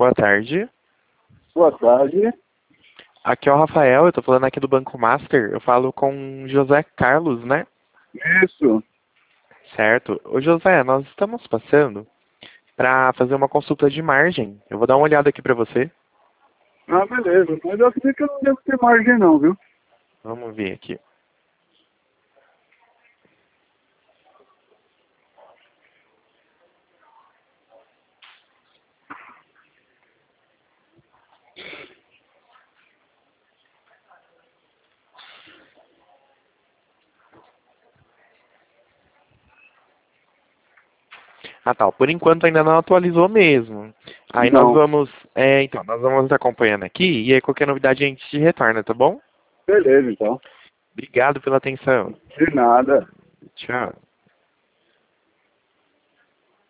Boa tarde. Boa tarde. Aqui é o Rafael, eu tô falando aqui do Banco Master. Eu falo com José Carlos, né? Isso. Certo. Ô José, nós estamos passando para fazer uma consulta de margem. Eu vou dar uma olhada aqui para você. Ah, beleza. Mas eu acredito que eu não devo ter margem não, viu? Vamos ver aqui. Ah, tá. Por enquanto ainda não atualizou mesmo. Aí nós Não. vamos, então, nós vamos acompanhando aqui e aí qualquer novidade a gente te retorna, tá bom? Beleza, então. Obrigado pela atenção. De nada. Tchau.